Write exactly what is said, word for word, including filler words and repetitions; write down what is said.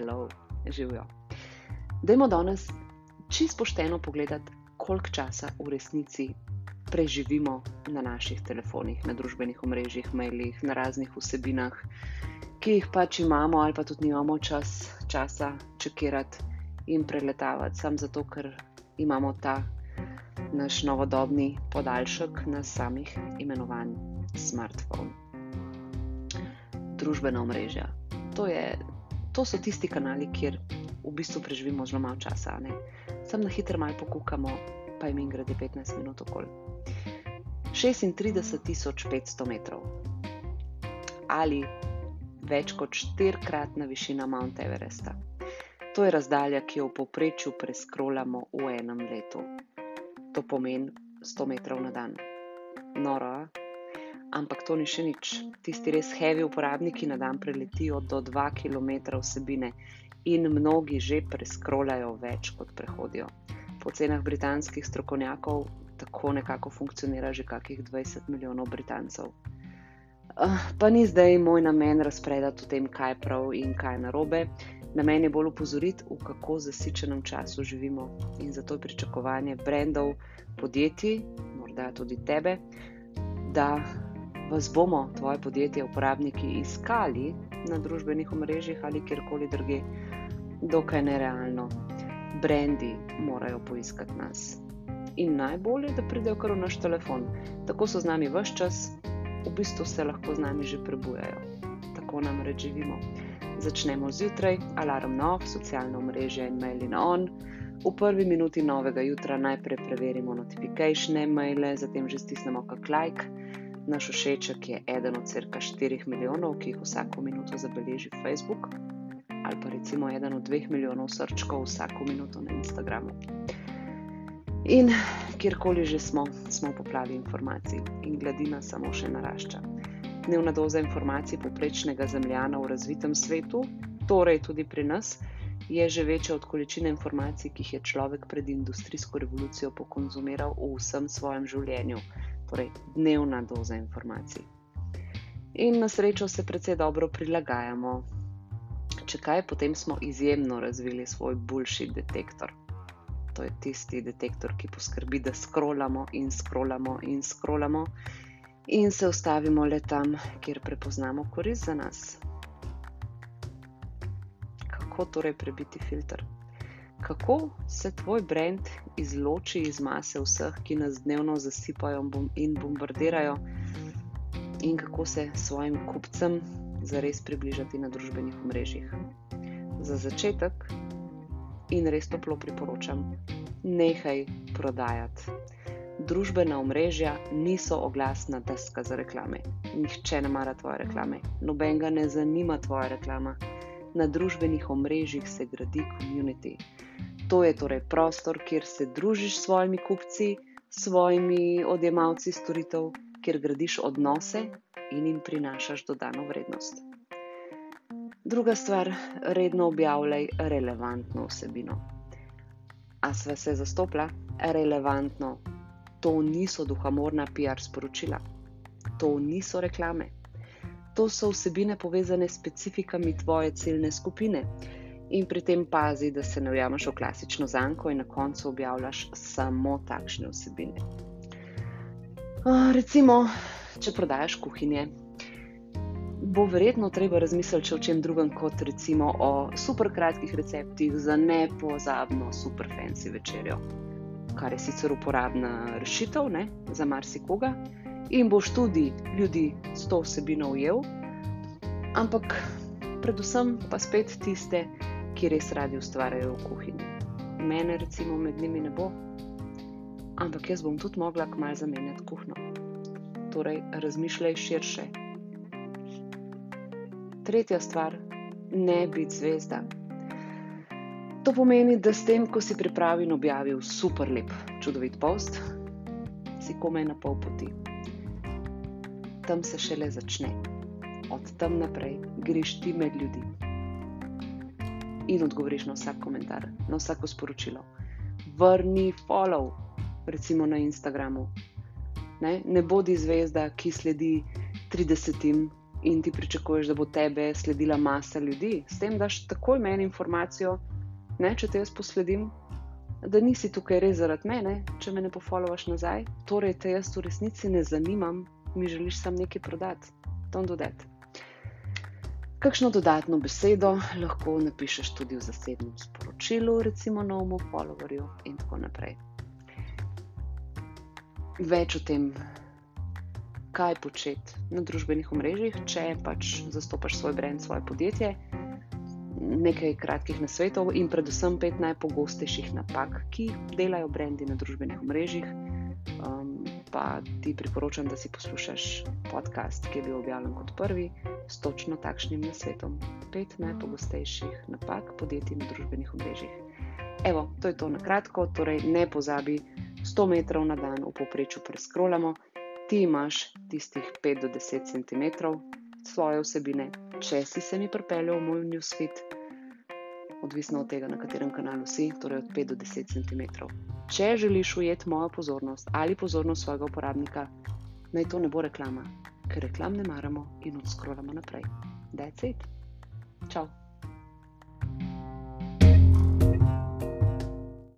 Hello, živijo. Dajmo danes čisto pošteno pogledati, koliko časa v resnici preživimo na naših telefonih, na družbenih omrežjih, mailih, na raznih vsebinah, ki jih pač imamo ali pa tudi nimamo čas, časa čekirati in preletavati, samo zato, ker imamo ta naš novodobni podaljšek na samih imenovan smartphone. Družbena omrežja. To je, to so tisti kanali, kjer v bistvu preživimo zelo malo časa, ne? Sam na hitro malo pokukamo, pa je mimogrede petnajst minut okoli. šestintrideset tisoč petsto metrov ali več kot štirikratna višina Mount Everesta. To je razdalja, ki jo v povprečju preskrolamo v enem letu. To pomeni sto metrov na dan. Noro, a? Ampak to ni še nič. Tisti res heavy uporabniki na dan preletijo do dva kilometra vsebine in mnogi že preskrolajo več, kot prehodijo. Po cenah britanskih strokovnjakov tako nekako funkcionira že kakih dvajset milijonov Britancev. Pa ni zdaj moj namen razpredati o tem, kaj je prav in kaj je narobe. Namen je bolj upozoriti, v kako zasičenem času živimo, in zato je pričakovanje brandov, podjetij, morda tudi tebe, da vas bomo, tvoje podjetje, uporabniki iskali na družbenih omrežjih ali kjerkoli drugje, dokaj nerealno. Brandi morajo poiskati nas. In najbolje, da pridejo kar v naš telefon. Tako so z nami ves čas, v bistvu se lahko z nami že prebujajo. Tako namreč živimo. Začnemo zjutraj, alarm na off, socialna omrežja in maili na on. V prvi minuti novega jutra najprej preverimo notificatione, maile, zatem že stisnemo kak like. Naš všeček je eden od cirka štirih milijonov, ki jih vsako minuto zabeleži Facebook, ali pa recimo eden od dveh milijonov srčkov vsako minuto na Instagramu. In kjerkoli že smo, smo v poplavi informacij in gladina samo še narašča. Dnevna doza informacij povprečnega zemljana v razvitem svetu, torej tudi pri nas, je že večja od količine informacij, ki jih je človek pred industrijsko revolucijo pokonzumiral v vsem svojem življenju. Torej, dnevna doza informacij. In na srečo se precej dobro prilagajamo. Če kaj, potem smo izjemno razvili svoj bullshit detektor. To je tisti detektor, ki poskrbi, da scrollamo in scrollamo in scrollamo in se ustavimo le tam, kjer prepoznamo korist za nas. Kako torej prebiti filter? Kako se tvoj brand izloči iz mase vseh, ki nas dnevno zasipajo in bombardirajo, in kako se svojim kupcem zares približati na družbenih omrežjih? Za začetek in res toplo priporočam, nehaj prodajati. Družbena omrežja niso oglasna deska za reklame. Nihče ne mara tvoje reklame. Nobenega ne zanima tvoja reklama. Na družbenih omrežjih se gradi community. To je torej prostor, kjer se družiš s svojimi kupci, s svojimi odjemalci storitev, kjer gradiš odnose in jim prinašaš dodano vrednost. Druga stvar, redno objavljaj relevantno vsebino. A sva se zastopila? Relevantno. To niso duhamorna pi ar sporočila. To niso reklame. To so vsebine povezane s specifikami tvoje ciljne skupine. In pri tem pazi, da se ne ujameš v klasično zanko in na koncu objavljaš samo takšne vsebine. Recimo, če prodajaš kuhinje, bo verjetno treba razmisliti še o čem drugem kot recimo o super kratkih receptih za nepozabno super fancy večerjo, kar je sicer uporabna rešitev, ne, za marsikoga, in boš tudi ljudi s to vsebino ujel, ampak predvsem pa spet tiste, ki res radi ustvarjajo v kuhinji. Mene recimo med njimi ne bo, ampak jaz bom tudi mogla kmalu zamenjati kuhinjo. Torej, razmišljaj širše. Tretja stvar, ne biti zvezda. To pomeni, da s tem, ko si pripravil in objavil super lep, čudovit post, si komaj na pol poti. Tam se šele začne. Od tam naprej greš ti med ljudi in odgovoriš na vsak komentar, na vsako sporočilo. Vrni follow, recimo na Instagramu. Ne, ne bodi zvezda, ki sledi tridesetim in ti pričakuješ, da bo tebe sledila masa ljudi. S tem daš takoj meni informacijo, ne, če te jaz posledim, da nisi tukaj res zaradi mene, če me ne pofollowaš nazaj, torej te jaz v resnici ne zanimam, mi želiš sam nekaj prodati. Don't do that. Kakšno dodatno besedo lahko napišeš tudi v zasebnem sporočilu, recimo novemu followerju in tako naprej. Več o tem, kaj početi na družbenih omrežjih, če pač zastopaš svoj brand, svoje podjetje, nekaj kratkih nasvetov in predvsem pet najpogostejših napak, ki delajo brendi na družbenih omrežjih. Um, pa ti priporočam, da si poslušaš podcast, ki je bil objavljen kot prvi, s točno takšnim nasvetom. Pet najpogostejših napak podjetij na družbenih omrežjih. Evo, to je to na kratko, torej ne pozabi, sto metrov na dan v povprečju preskrolamo, ti imaš tistih pet do deset centimetrov svoje vsebine, če si se mi pripeljal v moj newsfeed, odvisno od tega, na katerem kanalu si, torej od pet do deset centimetrov. Če želiš ujeti mojo pozornost ali pozornost svojega uporabnika, naj to ne bo reklama, ker reklam ne maramo in odskrolamo naprej. That's it. Ciao.